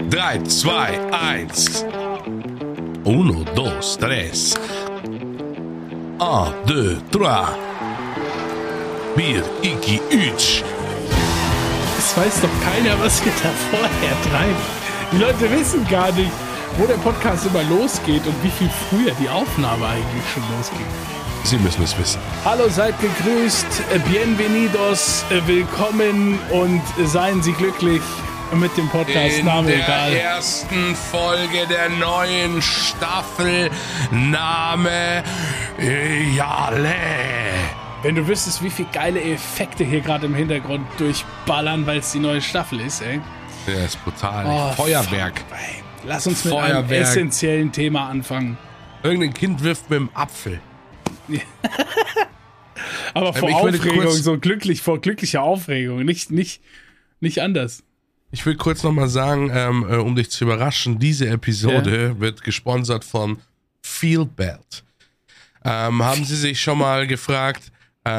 3, 2, 1. 1, 2, 3. 1, 2, 3. 4, Iki, Üch. Es weiß doch keiner, was wir da vorher treiben. Die Leute wissen gar nicht, wo der Podcast immer losgeht und wie viel früher die Aufnahme eigentlich schon losgeht. Sie müssen es wissen. Hallo, seid gegrüßt, bienvenidos, willkommen und seien Sie glücklich mit dem Podcast Name egal. In der ersten Folge der neuen Staffel Name Jale. Wenn du wüsstest, wie viele geile Effekte hier gerade im Hintergrund durchballern, weil es die neue Staffel ist, ey. Ja, ist brutal. Feuerwerk. Fuck, ey. Lass uns mit einem essentiellen Thema anfangen. Irgendein Kind wirft mit dem Apfel. Aber vor Aufregung, so glücklich, vor glücklicher Aufregung, nicht anders. Ich will kurz nochmal sagen, um dich zu überraschen, diese Episode wird gesponsert von Feelbelt. Haben Sie sich schon mal gefragt,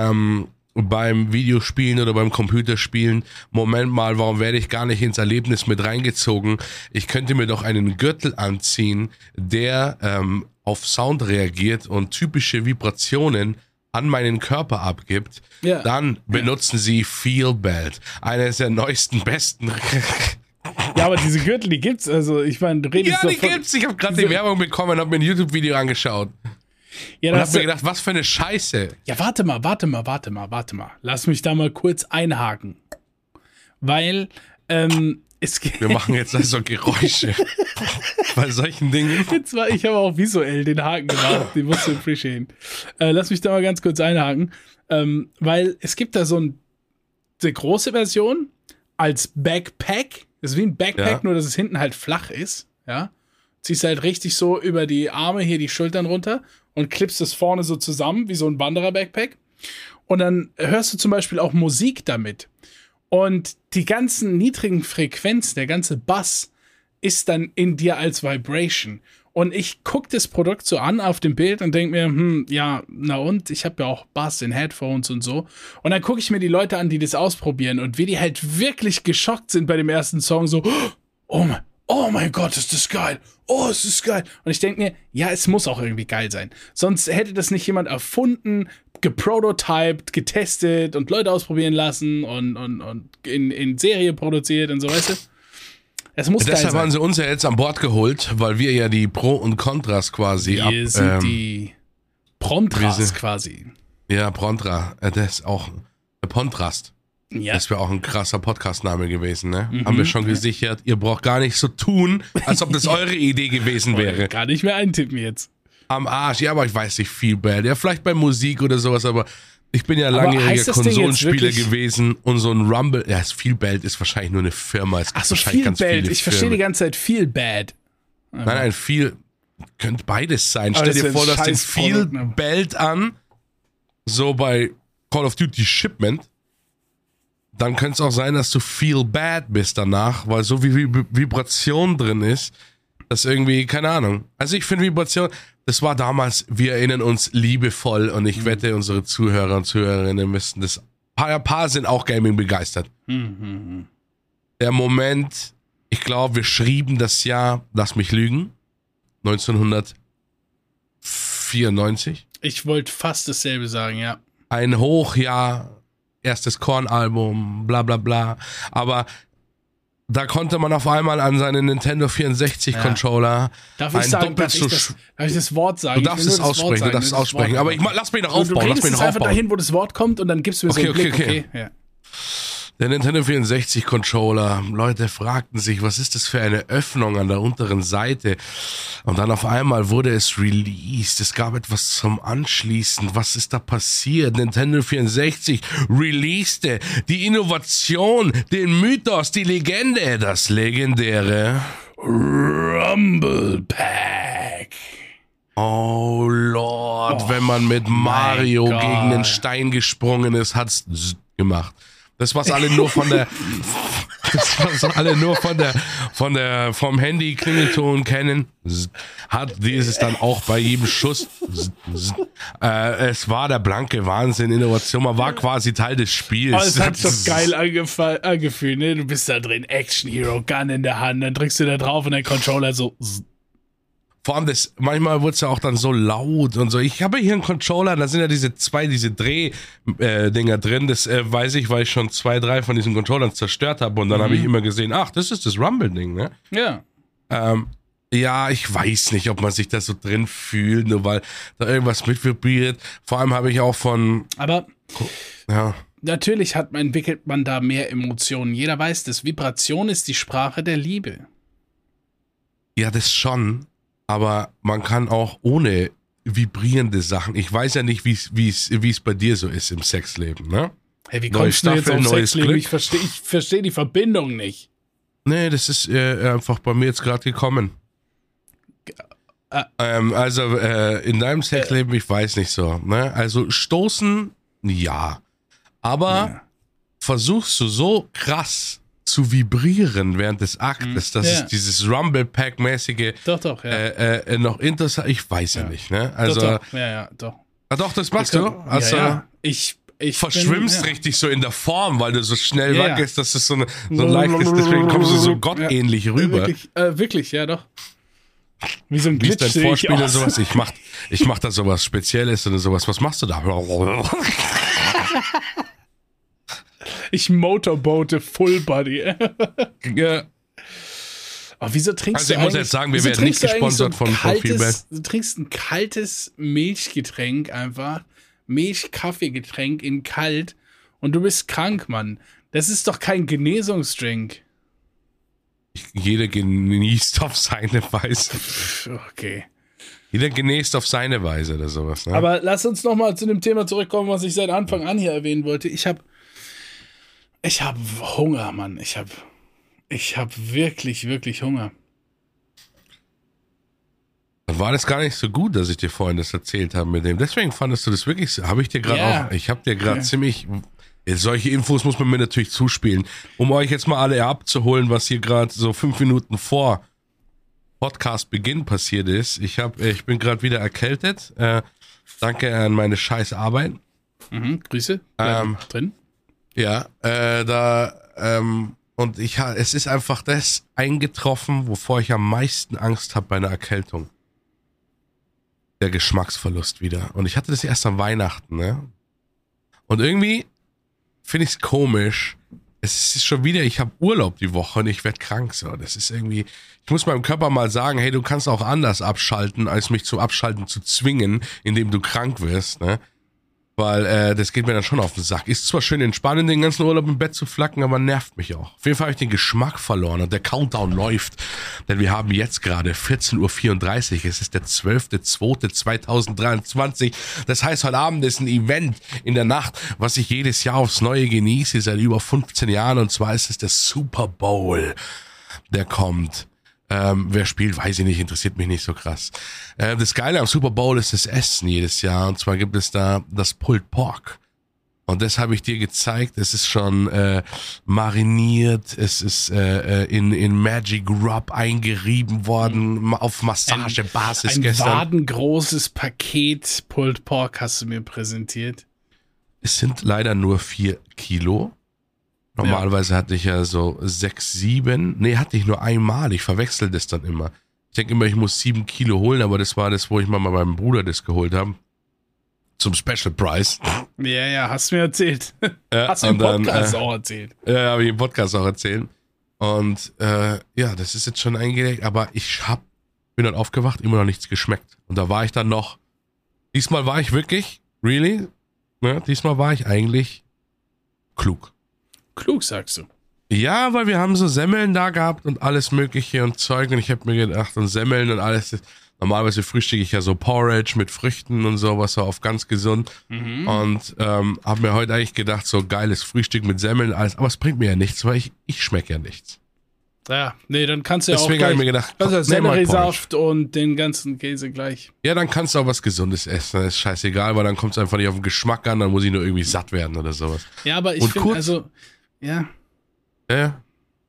beim Videospielen oder beim Computerspielen, Moment mal, warum werde ich gar nicht ins Erlebnis mit reingezogen? Ich könnte mir doch einen Gürtel anziehen, der auf Sound reagiert und typische Vibrationen an meinen Körper abgibt. Ja. Dann benutzen Sie Feelbelt, eines der neuesten, besten. Ja, aber diese Gürtel, die gibt's. Also ich meine, du redest ja, die gibt's. Ich habe gerade die Werbung bekommen und habe mir ein YouTube-Video angeschaut. Ja, und hab mir gedacht, was für eine Scheiße. Ja, warte mal. Lass mich da mal kurz einhaken. Weil, wir machen jetzt also Geräusche bei solchen Dingen. Ich habe auch visuell den Haken gemacht, den musst du appreciaten. Lass mich da mal ganz kurz einhaken. Weil es gibt da so eine große Version als Backpack. Das ist wie ein Backpack, nur dass es hinten halt flach ist. Ja. Ziehst halt richtig so über die Arme hier die Schultern runter und klippst es vorne so zusammen, wie so ein Wanderer-Backpack. Und dann hörst du zum Beispiel auch Musik damit. Und die ganzen niedrigen Frequenzen, der ganze Bass ist dann in dir als Vibration. Und ich gucke das Produkt so an auf dem Bild und denke mir, ja, na und? Ich habe ja auch Bass in Headphones und so. Und dann gucke ich mir die Leute an, die das ausprobieren und wie die halt wirklich geschockt sind bei dem ersten Song. So, oh mein Gott, ist das geil. Oh, ist das geil. Und ich denke mir, ja, es muss auch irgendwie geil sein. Sonst hätte das nicht jemand erfunden, geprototyped, getestet und Leute ausprobieren lassen und in Serie produziert und so, weißt du? Es muss geil sein. Deshalb haben sie uns ja jetzt an Bord geholt, weil wir ja die Pro und Kontras quasi Wir sind die Prontras quasi. Ja, Prontra. Das ist auch Pontrast. Ja. Das wäre auch ein krasser Podcast-Name gewesen, ne? Haben wir schon gesichert. Ihr braucht gar nicht so tun, als ob das eure Idee gewesen wäre. Gar nicht mehr eintippen jetzt. Am Arsch. Ja, aber ich weiß nicht, Feelbelt. Ja, vielleicht bei Musik oder sowas, aber ich bin ja langjähriger Konsolenspieler gewesen und so ein Rumble. Ja, Feelbelt ist wahrscheinlich nur eine Firma. Es gibt wahrscheinlich ganz viele Firmen. Ich verstehe die ganze Zeit Feelbad. Nein, könnte beides sein. Stell dir vor, dass den Feelbelt an, so bei Call of Duty Shipment. Dann könnte es auch sein, dass du feel bad bist danach, weil so wie Vibration drin ist, das irgendwie, keine Ahnung. Also ich finde Vibration, das war damals, wir erinnern uns liebevoll und ich wette, unsere Zuhörer und Zuhörerinnen müssten das, paar sind auch Gaming begeistert. Der Moment, ich glaube, wir schrieben das Jahr, lass mich lügen, 1994. Ich wollte fast dasselbe sagen, ja. Ein Hochjahr, erstes Korn-Album, bla bla bla. Aber da konnte man auf einmal an seinen Nintendo 64-Controller darf ich das Wort sagen? Du darfst es aussprechen, Aber lass mich noch aufbauen. Du redest einfach dahin, wo das Wort kommt und dann gibst du mir so einen Blick. Okay. Ja. Der Nintendo 64-Controller, Leute fragten sich, was ist das für eine Öffnung an der unteren Seite? Und dann auf einmal wurde es released. Es gab etwas zum Anschließen. Was ist da passiert? Nintendo 64 releaste die Innovation, den Mythos, die Legende, das legendäre Rumble Pack. Oh Lord, wenn man mit Mario gegen den Stein gesprungen ist, hat's gemacht. Das, was alle nur von der das, was alle nur vom Handy Klingelton kennen, hat dieses dann auch bei jedem Schuss. Es war der blanke Wahnsinn, Innovation, man war quasi Teil des Spiels. Aber es hat so geil angefühlt, ne? Du bist da drin, Action Hero, Gun in der Hand, dann drückst du da drauf und der Controller so. Vor allem manchmal wurde es ja auch dann so laut und so. Ich habe hier einen Controller, da sind ja diese Dreh-Dinger drin. Das weiß ich, weil ich schon 2, 3 von diesen Controllern zerstört habe. Und dann habe ich immer gesehen, ach, das ist das Rumble-Ding, ne? Ja. Ja, ich weiß nicht, ob man sich da so drin fühlt, nur weil da irgendwas mit vibriert. Vor allem habe ich auch Aber ja. Natürlich entwickelt man da mehr Emotionen. Jeder weiß das. Vibration ist die Sprache der Liebe. Ja, das schon. Aber man kann auch ohne vibrierende Sachen. Ich weiß ja nicht, wie es bei dir so ist im Sexleben, ne? Hey, wie kommst du jetzt auf Sexleben? Ich verstehe die Verbindung nicht. Nee, das ist einfach bei mir jetzt gerade gekommen. Also in deinem Sexleben, ich weiß nicht so, ne? Also stoßen, ja. Aber versuchst du so krass zu vibrieren während des Aktes, dass es dieses Rumble-Pack-mäßige noch interessant, ich weiß ja nicht, ne? Also, doch. Ah, doch, das machst du? Also, Ich verschwimmst richtig so in der Form, weil du so schnell wackelst, dass es so ein leichtes, deswegen kommst du so gottähnlich rüber. Wirklich, ja doch. Wie so ein Glitch. Wie ist dein Vorspiel oder sowas? Ich mach da sowas Spezielles oder sowas. Was machst du da? Ich motorboate Full Body. Ja. Aber wieso trinkst du ich muss jetzt sagen, wir werden nicht gesponsert von Feedback. Du trinkst ein kaltes Milchgetränk einfach. Milch-Kaffeegetränk in kalt und du bist krank, Mann. Das ist doch kein Genesungsdrink. Jeder genießt auf seine Weise. Okay. Jeder genießt auf seine Weise oder sowas. Ne? Aber lass uns nochmal zu dem Thema zurückkommen, was ich seit Anfang an hier erwähnen wollte. Ich hab Hunger, Mann. Ich hab wirklich, wirklich Hunger. Dann war das gar nicht so gut, dass ich dir vorhin das erzählt habe mit dem. Deswegen fandest du das wirklich so. Habe ich dir gerade auch. Ich habe dir gerade ziemlich. Solche Infos muss man mir natürlich zuspielen. Um euch jetzt mal alle abzuholen, was hier gerade so 5 Minuten vor Podcast-Beginn passiert ist. Ich bin gerade wieder erkältet. Danke an meine scheiß Arbeit. Grüße. Drin. Ja, und es ist einfach das eingetroffen, wovor ich am meisten Angst habe bei einer Erkältung. Der Geschmacksverlust wieder. Und ich hatte das erst an Weihnachten, ne? Und irgendwie finde ich es komisch. Es ist schon wieder, ich habe Urlaub die Woche und ich werde krank. So, das ist irgendwie, ich muss meinem Körper mal sagen, hey, du kannst auch anders abschalten, als mich zum Abschalten zu zwingen, indem du krank wirst, ne? Weil das geht mir dann schon auf den Sack. Ist zwar schön entspannen, den ganzen Urlaub im Bett zu flacken, aber nervt mich auch. Auf jeden Fall habe ich den Geschmack verloren und der Countdown läuft. Denn wir haben jetzt gerade 14:34 Uhr. Es ist der 12.02.2023. Das heißt, heute Abend ist ein Event in der Nacht, was ich jedes Jahr aufs Neue genieße, seit über 15 Jahren. Und zwar ist es der Super Bowl. Der kommt. Wer spielt, weiß ich nicht, interessiert mich nicht so krass. Das Geile am Super Bowl ist das Essen jedes Jahr. Und zwar gibt es da das Pulled Pork. Und das habe ich dir gezeigt. Es ist schon mariniert. Es ist in Magic Rub eingerieben worden, auf Massagebasis gestern. Ein wadengroßes Paket Pulled Pork hast du mir präsentiert. Es sind leider nur 4 Kilo. Normalerweise hatte ich ja so 6, 7. Nee, hatte ich nur einmal. Ich verwechsel das dann immer. Ich denke immer, ich muss 7 Kilo holen, aber das war das, wo ich mal bei meinem Bruder das geholt habe. Zum Special Price. Ja, hast du mir erzählt. Hast du im Podcast auch erzählt. Ja, habe ich im Podcast auch erzählt. Und das ist jetzt schon eingelegt, aber bin dann aufgewacht, immer noch nichts geschmeckt. Und da war ich dann noch, diesmal war ich wirklich, really, ne, diesmal war ich eigentlich klug. Klug, sagst du. Ja, weil wir haben so Semmeln da gehabt und alles mögliche und Zeug und ich habe mir gedacht, und Semmeln und alles, normalerweise frühstücke ich ja so Porridge mit Früchten und sowas, so auf ganz gesund und habe mir heute eigentlich gedacht, so geiles Frühstück mit Semmeln und alles, aber es bringt mir ja nichts, weil ich schmecke ja nichts. Ja, nee, dann kannst du ja Deswegen auch habe ich mir gedacht, Selleriesaft und den ganzen Käse gleich. Ja, dann kannst du auch was Gesundes essen, das ist scheißegal, weil dann kommt es einfach nicht auf den Geschmack an, dann muss ich nur irgendwie satt werden oder sowas. Ja, aber ich finde, also, ja. Ja.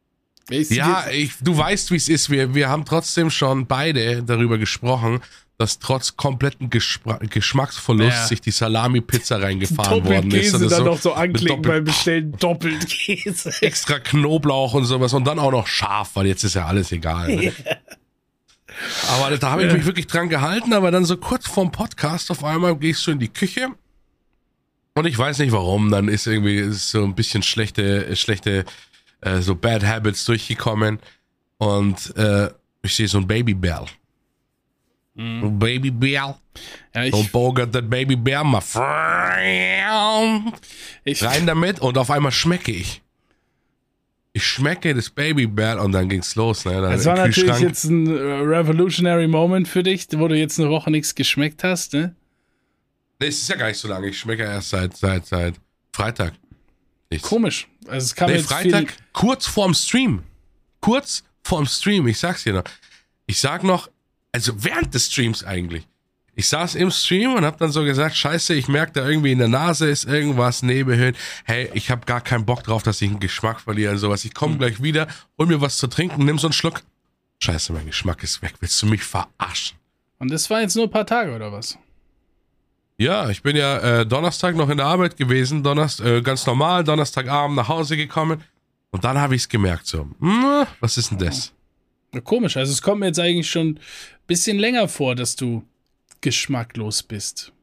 Du weißt, wie es ist. Wir haben trotzdem schon beide darüber gesprochen, dass trotz kompletten Geschmacksverlust sich die Salami-Pizza reingefahren worden ist. Käse dann noch so anklicken beim Bestellen, doppelt Käse. Extra Knoblauch und sowas und dann auch noch scharf, weil jetzt ist ja alles egal. Ne? Aber da habe ich mich wirklich dran gehalten, aber dann so kurz vorm Podcast auf einmal gehst du in die Küche und ich weiß nicht warum, dann ist irgendwie so ein bisschen schlechte so Bad Habits durchgekommen und ich sehe so ein Babybell. Babybell. Ja, Don't bogart that Babybell, my friend. Rein damit und auf einmal schmecke ich. Ich schmecke das Babybell und dann ging's los. Ne? Das war natürlich jetzt ein revolutionary Moment für dich, wo du jetzt eine Woche nichts geschmeckt hast, ne? Nee, es ist ja gar nicht so lange. Ich schmecke erst seit Freitag. Nichts. Komisch. Also es kam jetzt Freitag, kurz vorm Stream. Ich sag's dir noch. Ich sag noch, also während des Streams eigentlich. Ich saß im Stream und hab dann so gesagt, scheiße, ich merke da irgendwie in der Nase ist irgendwas, Nebenhöhlen. Hey, ich hab gar keinen Bock drauf, dass ich einen Geschmack verliere und sowas. Ich komme gleich wieder, hol mir was zu trinken, nimm so einen Schluck. Scheiße, mein Geschmack ist weg. Willst du mich verarschen? Und das war jetzt nur ein paar Tage, oder was? Ja, ich bin ja Donnerstag noch in der Arbeit gewesen, ganz normal, Donnerstagabend nach Hause gekommen und dann habe ich es gemerkt so, was ist denn das? Ja, komisch, also es kommt mir jetzt eigentlich schon ein bisschen länger vor, dass du geschmacklos bist.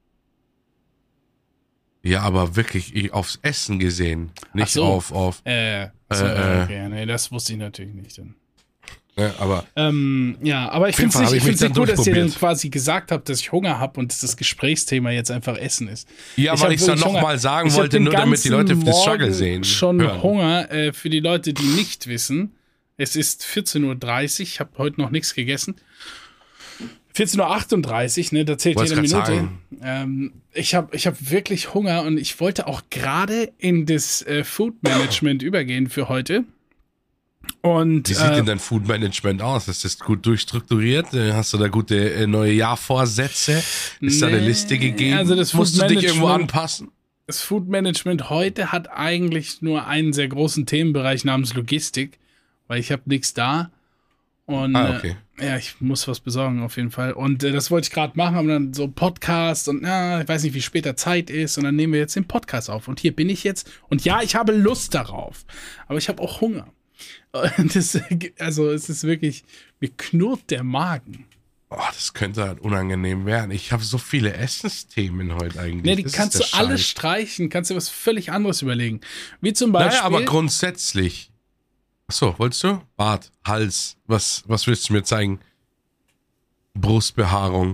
Ja, aber wirklich aufs Essen gesehen, nicht auf okay, nee, das wusste ich natürlich nicht. Dann. Ja, aber aber ich finde es nicht gut, dass ihr dann quasi gesagt habt, dass ich Hunger habe und dass das Gesprächsthema jetzt einfach Essen ist. Ja, weil ich es dann nochmal sagen wollte, nur damit die Leute das Struggle sehen. Schon hören. Hunger für die Leute, die nicht wissen. Es ist 14:30 Uhr, ich habe heute noch nichts gegessen. 14:38 Uhr, ne, da zählt jede Minute. Ich hab wirklich Hunger und ich wollte auch gerade in das Food Management übergehen für heute. Und, wie sieht denn dein Food Management aus? Ist das gut durchstrukturiert? Hast du da gute neue Jahrvorsätze? Ist da eine Liste gegeben? Also das musst du dich irgendwo anpassen? Das Food Management heute hat eigentlich nur einen sehr großen Themenbereich namens Logistik, weil ich habe nichts da. Und okay. Ich muss was besorgen auf jeden Fall. Und das wollte ich gerade machen, aber dann so Podcast und ich weiß nicht, wie später Zeit ist. Und dann nehmen wir jetzt den Podcast auf. Und hier bin ich jetzt. Und ja, ich habe Lust darauf. Aber ich habe auch Hunger. Es ist wirklich, mir knurrt der Magen. Oh, das könnte halt unangenehm werden. Ich habe so viele Essensthemen heute eigentlich. Nee, die kannst du alle streichen, kannst dir was völlig anderes überlegen. Wie zum Beispiel. Naja, aber grundsätzlich. Achso, wolltest du? Bart, Hals, was willst du mir zeigen? Brustbehaarung.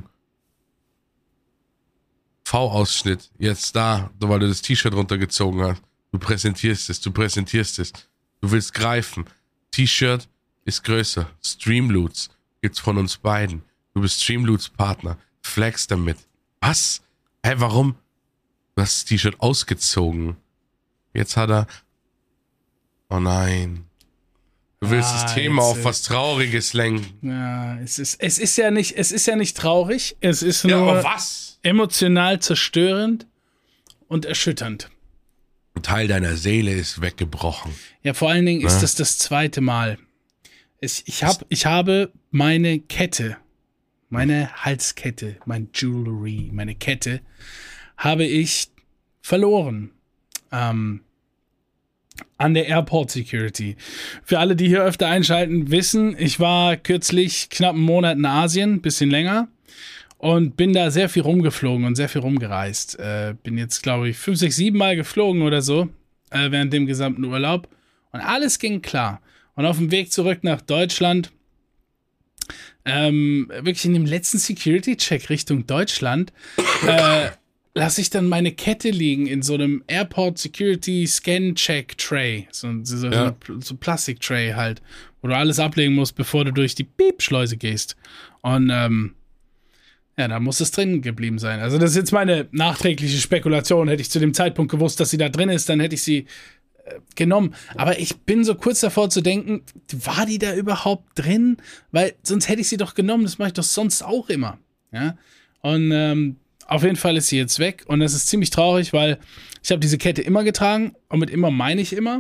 V-Ausschnitt, jetzt da, weil du das T-Shirt runtergezogen hast. Du präsentierst es. Du willst greifen. T-Shirt ist größer. Streamloots gibt's von uns beiden. Du bist Streamloots Partner. Flex damit. Was? Warum? Du hast das T-Shirt ausgezogen. Jetzt hat er... Oh nein. Du willst das Thema auf was Trauriges lenken. Ja, es ist ja nicht traurig. Es ist nur aber was? Emotional zerstörend und erschütternd. Ein Teil deiner Seele ist weggebrochen. Ja, vor allen Dingen ist das zweite Mal. Ich habe meine Kette, meine Halskette, mein Jewelry, meine Kette, habe ich verloren. An der Airport Security. Für alle, die hier öfter einschalten, wissen, ich war kürzlich knapp einen Monat in Asien, bisschen länger. Und bin da sehr viel rumgeflogen und sehr viel rumgereist. Bin jetzt, glaube ich, 5, 6, 7 Mal geflogen oder so, während dem gesamten Urlaub. Und alles ging klar. Und auf dem Weg zurück nach Deutschland, wirklich in dem letzten Security-Check Richtung Deutschland, lasse ich dann meine Kette liegen in so einem Airport Security Scan-Check Tray. So Plastik-Tray halt, wo du alles ablegen musst, bevor du durch die Piepschleuse gehst. Und, da muss es drin geblieben sein. Also das ist jetzt meine nachträgliche Spekulation. Hätte ich zu dem Zeitpunkt gewusst, dass sie da drin ist, dann hätte ich sie genommen. Aber ich bin so kurz davor zu denken, war die da überhaupt drin? Weil sonst hätte ich sie doch genommen. Das mache ich doch sonst auch immer. Ja? Und auf jeden Fall ist sie jetzt weg. Und das ist ziemlich traurig, weil ich habe diese Kette immer getragen. Und mit immer meine ich immer.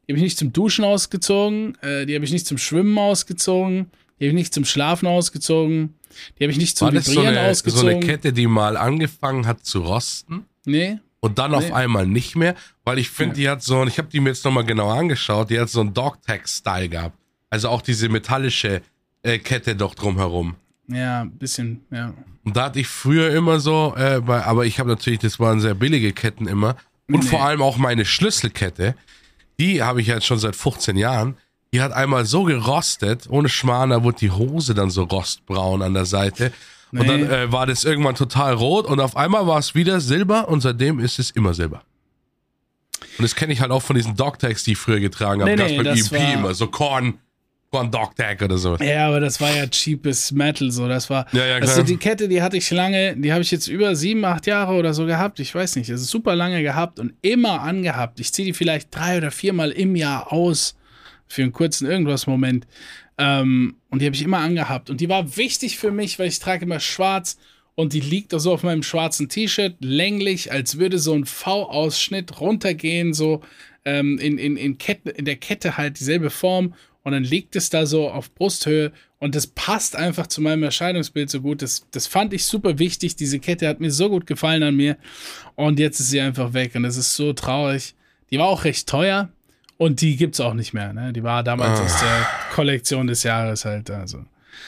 Die habe ich nicht zum Duschen ausgezogen, die habe ich nicht zum Schwimmen ausgezogen, die habe ich nicht zum Schlafen ausgezogen, die habe ich nicht zum Vibrieren ausgezogen. So eine Kette, die mal angefangen hat zu rosten? Nee. Und dann auf einmal nicht mehr, weil ich finde, die hat so, und ich habe die mir jetzt nochmal genau angeschaut, die hat so einen Dogtag-Style gehabt. Also auch diese metallische Kette doch drumherum. Ja, ein bisschen, ja. Und da hatte ich früher immer so, aber ich habe natürlich, das waren sehr billige Ketten immer. Und vor allem auch meine Schlüsselkette, die habe ich jetzt schon seit 15 Jahren, die hat einmal so gerostet, ohne Schmarrn, da wurde die Hose dann so rostbraun an der Seite. Und dann war das irgendwann total rot und auf einmal war es wieder Silber und seitdem ist es immer Silber. Und das kenne ich halt auch von diesen Dogtags, die ich früher getragen habe. Das beim EMP immer, so Korn Dogtag oder so. Ja, aber das war ja cheapes Metal, so. Das war, ja, also die Kette, die hatte ich lange, die habe ich jetzt über 7, 8 Jahre oder so gehabt. Ich weiß nicht, das ist super lange gehabt und immer angehabt. Ich ziehe die vielleicht 3 oder 4 Mal im Jahr aus für einen kurzen Irgendwas-Moment. Und die habe ich immer angehabt. Und die war wichtig für mich, weil ich trage immer schwarz und die liegt auch so auf meinem schwarzen T-Shirt, länglich, als würde so ein V-Ausschnitt runtergehen, so in der Kette halt dieselbe Form. Und dann liegt es da so auf Brusthöhe und das passt einfach zu meinem Erscheinungsbild so gut. Das fand ich super wichtig. Diese Kette hat mir so gut gefallen an mir. Und jetzt ist sie einfach weg und das ist so traurig. Die war auch recht teuer. Und die gibt's auch nicht mehr, ne? Die war damals aus der Kollektion des Jahres halt, also.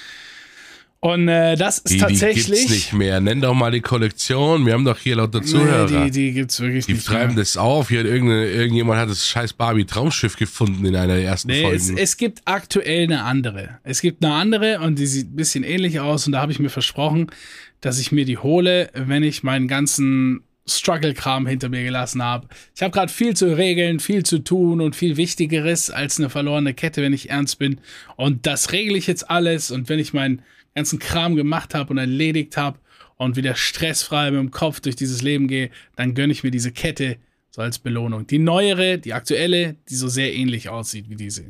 Und das ist tatsächlich... Die gibt's nicht mehr. Nenn doch mal die Kollektion. Wir haben doch hier lauter Zuhörer. Die gibt's wirklich nicht mehr. Die treiben das auf. Hier irgendjemand hat das scheiß Barbie-Traumschiff gefunden in einer der ersten Folgen. Es gibt aktuell eine andere. Es gibt eine andere und die sieht ein bisschen ähnlich aus. Und da habe ich mir versprochen, dass ich mir die hole, wenn ich meinen ganzen Struggle-Kram hinter mir gelassen habe. Ich habe gerade viel zu regeln, viel zu tun und viel Wichtigeres als eine verlorene Kette, wenn ich ernst bin. Und das regle ich jetzt alles. Und wenn ich meinen ganzen Kram gemacht habe und erledigt habe und wieder stressfrei mit dem Kopf durch dieses Leben gehe, dann gönne ich mir diese Kette so als Belohnung. Die neuere, die aktuelle, die so sehr ähnlich aussieht wie diese.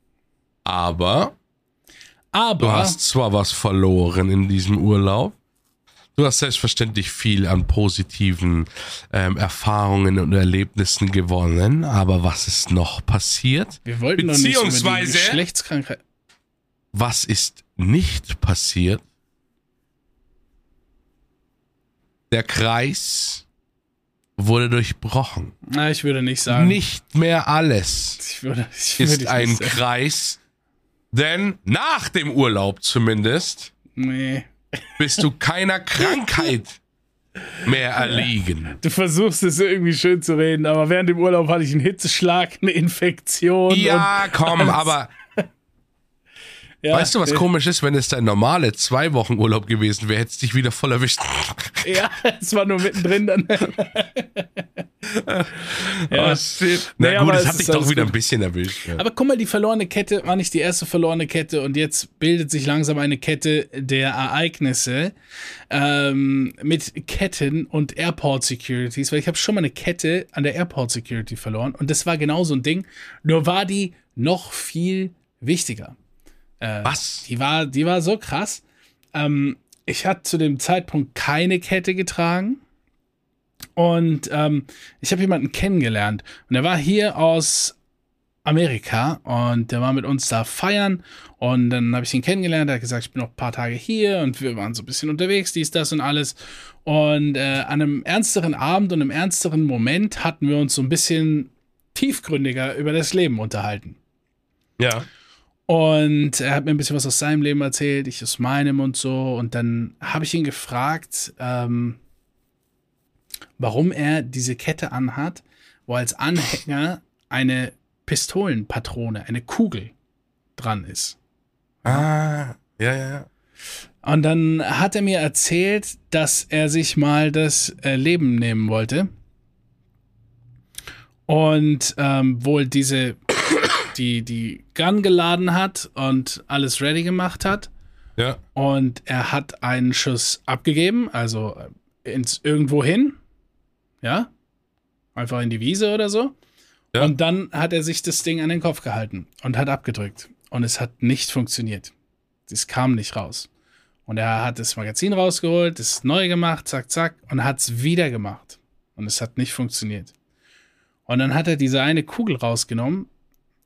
Aber du hast zwar was verloren in diesem Urlaub. Du hast selbstverständlich viel an positiven Erfahrungen und Erlebnissen gewonnen, aber was ist noch passiert? Wir wollten noch nicht über die Geschlechtskrankheit. Was ist nicht passiert? Der Kreis wurde durchbrochen. Na, ich würde nicht sagen. Nicht mehr alles ist ein Kreis, denn nach dem Urlaub zumindest bist du keiner Krankheit mehr erliegen. Du versuchst es irgendwie schön zu reden, aber während dem Urlaub hatte ich einen Hitzeschlag, eine Infektion. Ja, komm, aber ja, weißt du, was komisch ist, wenn es dein normale 2 Wochen Urlaub gewesen wäre, hättest du dich wieder voll erwischt. Ja, es war nur mittendrin dann. Ja. Oh, shit. Na gut, das hat dich doch wieder ein bisschen erwischt. Ja. Aber guck mal, die verlorene Kette war nicht die erste verlorene Kette und jetzt bildet sich langsam eine Kette der Ereignisse mit Ketten und Airport Securities, weil ich habe schon mal eine Kette an der Airport Security verloren und das war genau so ein Ding, nur war die noch viel wichtiger. Was? Die war so krass. Ich hatte zu dem Zeitpunkt keine Kette getragen. Und ich habe jemanden kennengelernt. Und der war hier aus Amerika. Und der war mit uns da feiern. Und dann habe ich ihn kennengelernt. Er hat gesagt, ich bin noch ein paar Tage hier. Und wir waren so ein bisschen unterwegs, dies, das und alles. Und an einem ernsteren Abend und einem ernsteren Moment hatten wir uns so ein bisschen tiefgründiger über das Leben unterhalten. Ja. Und er hat mir ein bisschen was aus seinem Leben erzählt, ich aus meinem und so. Und dann habe ich ihn gefragt, warum er diese Kette anhat, wo als Anhänger eine Pistolenpatrone, eine Kugel dran ist. Ah, ja. Und dann hat er mir erzählt, dass er sich mal das Leben nehmen wollte. Und wohl die Gun geladen hat und alles ready gemacht hat. Ja. Und er hat einen Schuss abgegeben, also irgendwo hin. Ja. Einfach in die Wiese oder so. Ja. Und dann hat er sich das Ding an den Kopf gehalten und hat abgedrückt. Und es hat nicht funktioniert. Es kam nicht raus. Und er hat das Magazin rausgeholt, es neu gemacht, zack, zack, und hat es wieder gemacht. Und es hat nicht funktioniert. Und dann hat er diese eine Kugel rausgenommen,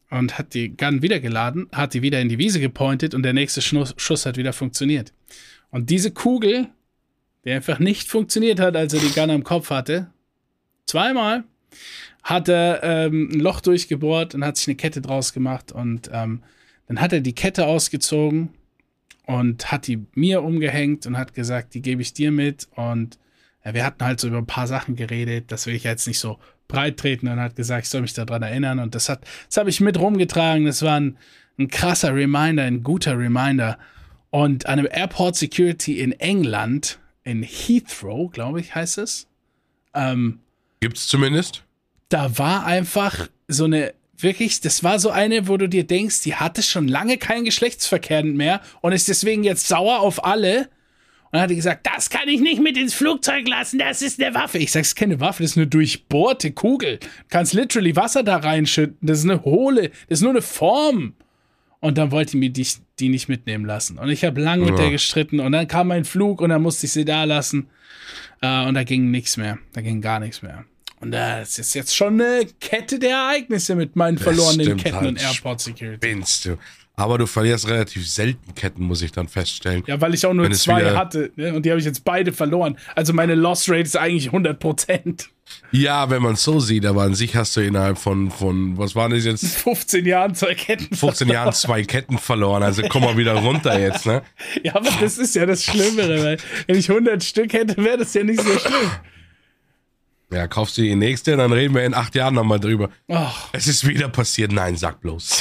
und hat die Gun wieder geladen, hat die wieder in die Wiese gepointet und der nächste Schuss hat wieder funktioniert. Und diese Kugel, die einfach nicht funktioniert hat, als er die Gun am Kopf hatte, zweimal, hat er ein Loch durchgebohrt und hat sich eine Kette draus gemacht und dann hat er die Kette ausgezogen und hat die mir umgehängt und hat gesagt, die gebe ich dir mit und wir hatten halt so über ein paar Sachen geredet, das will ich jetzt nicht so breit treten und hat gesagt, ich soll mich daran erinnern und das habe ich mit rumgetragen, das war ein krasser Reminder, ein guter Reminder und an einem Airport Security in England, in Heathrow, glaube ich, heißt es. Gibt's zumindest? Da war einfach so eine, wirklich, das war so eine, wo du dir denkst, die hatte schon lange keinen Geschlechtsverkehr mehr und ist deswegen jetzt sauer auf alle. Und dann hat die gesagt, das kann ich nicht mit ins Flugzeug lassen, das ist eine Waffe. Ich sag, das ist keine Waffe, das ist eine durchbohrte Kugel. Du kannst literally Wasser da reinschütten, das ist eine hohle, das ist nur eine Form. Und dann wollte ich mir die nicht mitnehmen lassen. Und ich habe lange mit der gestritten und dann kam mein Flug und dann musste ich sie da lassen. Und da ging nichts mehr, da ging gar nichts mehr. Und das ist jetzt schon eine Kette der Ereignisse mit meinen verlorenen Ketten halt und Airport Security. Spinnst du. Aber du verlierst relativ selten Ketten, muss ich dann feststellen. Ja, weil ich auch nur 2 hatte. Ne? Und die habe ich jetzt beide verloren. Also meine Loss Rate ist eigentlich 100%. Ja, wenn man es so sieht. Aber an sich hast du innerhalb von was waren das jetzt? 15 Jahren 2 Ketten 15 Jahren 2 Ketten verloren. Also komm mal wieder runter jetzt, ne? Ja, aber das ist ja das Schlimmere. Weil wenn ich 100 Stück hätte, wäre das ja nicht so schlimm. Ja, kaufst du die nächste, dann reden wir in 8 Jahren nochmal drüber. Ach. Es ist wieder passiert. Nein, sag bloß.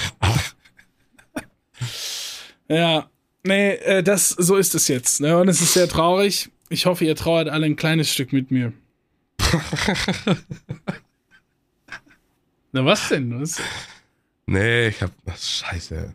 Ja, nee, so ist es jetzt. Ne? Und es ist sehr traurig. Ich hoffe, ihr trauert alle ein kleines Stück mit mir. Na, was denn? Was? Nee, Scheiße.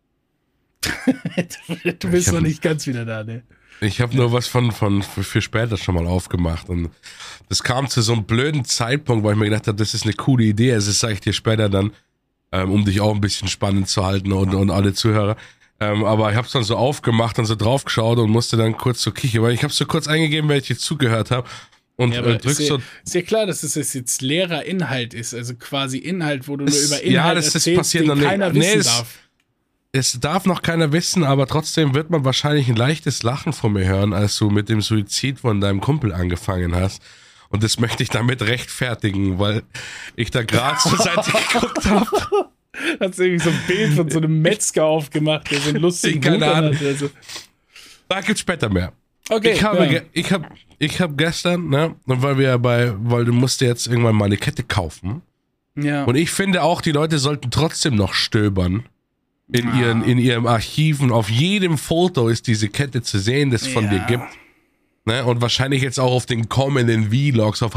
Du bist noch nicht ganz wieder da, ne? Ich habe nur was für später schon mal aufgemacht und das kam zu so einem blöden Zeitpunkt, weil ich mir gedacht habe, das ist eine coole Idee, also das sage ich dir später dann, um dich auch ein bisschen spannend zu halten und alle Zuhörer, aber ich habe es dann so aufgemacht und so draufgeschaut und musste dann kurz so kichern, weil ich habe so kurz eingegeben, weil ich dir zugehört habe und drückst so... Ist ja klar, dass es jetzt leerer Inhalt ist, also quasi Inhalt, wo du nur über Inhalt ja, das erzählst, passiert den keiner wissen darf. Es darf noch keiner wissen, aber trotzdem wird man wahrscheinlich ein leichtes Lachen von mir hören, als du mit dem Suizid von deinem Kumpel angefangen hast. Und das möchte ich damit rechtfertigen, weil ich da gerade zur Seite geguckt habe. Hast du irgendwie so ein Bild von so einem Metzger aufgemacht, der so einen lustigen Hut hat. Also. Da gibt's später mehr. Okay. Ich hab gestern, ne, weil du musst dir jetzt irgendwann mal eine Kette kaufen. Ja. Und ich finde auch, die Leute sollten trotzdem noch stöbern. In ihrem Archiven, auf jedem Foto ist diese Kette zu sehen, das es von dir gibt. Ne? Und wahrscheinlich jetzt auch auf den kommenden Vlogs auf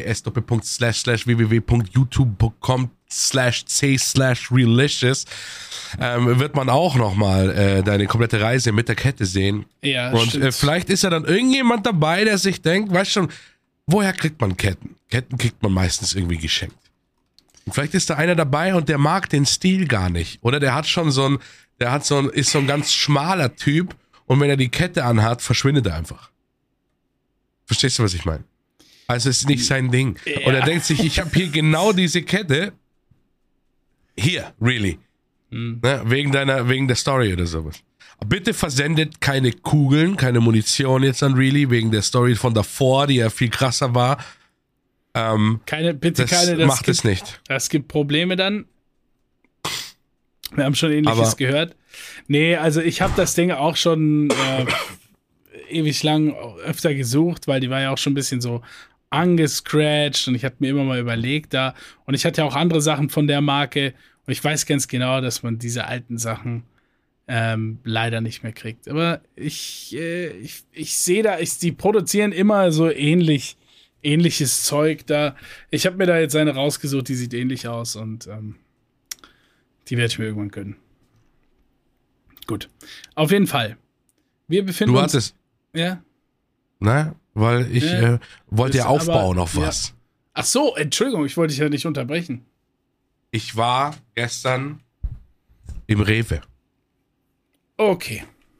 https://www.youtube.com/c/relicious wird man auch nochmal deine komplette Reise mit der Kette sehen. Ja, und vielleicht ist ja dann irgendjemand dabei, der sich denkt, weißt schon, woher kriegt man Ketten? Ketten kriegt man meistens irgendwie geschenkt. Und vielleicht ist da einer dabei und der mag den Stil gar nicht. Oder der ist so ein ganz schmaler Typ und wenn er die Kette anhat, verschwindet er einfach. Verstehst du, was ich meine? Also es ist nicht sein Ding. Ja. Und er denkt sich, ich habe hier genau diese Kette. Hier, really. Ne, wegen der Story oder sowas. Bitte versendet keine Kugeln, keine Munition jetzt an Really, wegen der Story von davor, die ja viel krasser war. Das macht es nicht. Es gibt Probleme dann. Wir haben schon Ähnliches gehört. Nee, also ich habe das Ding auch schon ewig lang öfter gesucht, weil die war ja auch schon ein bisschen so angescratcht und ich hatte mir immer mal überlegt da. Und ich hatte ja auch andere Sachen von der Marke und ich weiß ganz genau, dass man diese alten Sachen leider nicht mehr kriegt. Aber ich sehe da, die produzieren immer so ähnliches Zeug da. Ich habe mir da jetzt eine rausgesucht, die sieht ähnlich aus und die werde ich mir irgendwann gönnen. Gut. Auf jeden Fall. Wir befinden uns... Du hattest... Ja? Na, weil ich wollte ja aufbauen auf was. Ja. Ach so, Entschuldigung, ich wollte dich ja nicht unterbrechen. Ich war gestern im Rewe. Okay.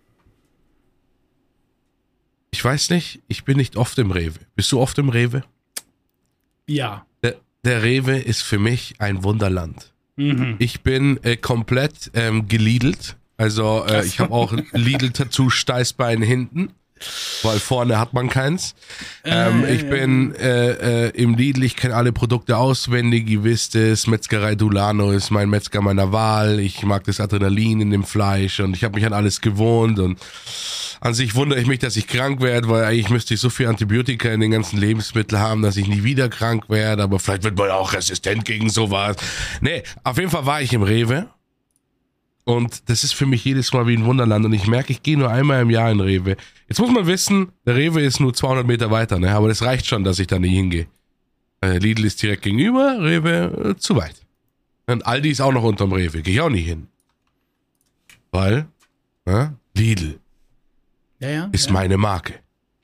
Ich weiß nicht, ich bin nicht oft im Rewe. Bist du oft im Rewe? Ja. Der Rewe ist für mich ein Wunderland. Ich bin komplett geliedelt. Also ich habe auch Lidl-Tattoo-Steißbein hinten, weil vorne hat man keins. Ich bin im Lidl, ich kenne alle Produkte auswendig, ihr wisst es, Metzgerei Dulano ist mein Metzger meiner Wahl, ich mag das Adrenalin in dem Fleisch und ich habe mich an alles gewohnt und an sich wundere ich mich, dass ich krank werde, weil eigentlich müsste ich so viel Antibiotika in den ganzen Lebensmitteln haben, dass ich nie wieder krank werde, aber vielleicht wird man ja auch resistent gegen sowas. Nee, auf jeden Fall war ich im Rewe. Und das ist für mich jedes Mal wie ein Wunderland. Und ich merke, ich gehe nur einmal im Jahr in Rewe. Jetzt muss man wissen, der Rewe ist nur 200 Meter weiter, ne? Aber das reicht schon, dass ich da nie hingehe. Lidl ist direkt gegenüber, Rewe zu weit. Und Aldi ist auch noch unterm Rewe. Gehe ich auch nicht hin. Weil, Lidl ist meine Marke.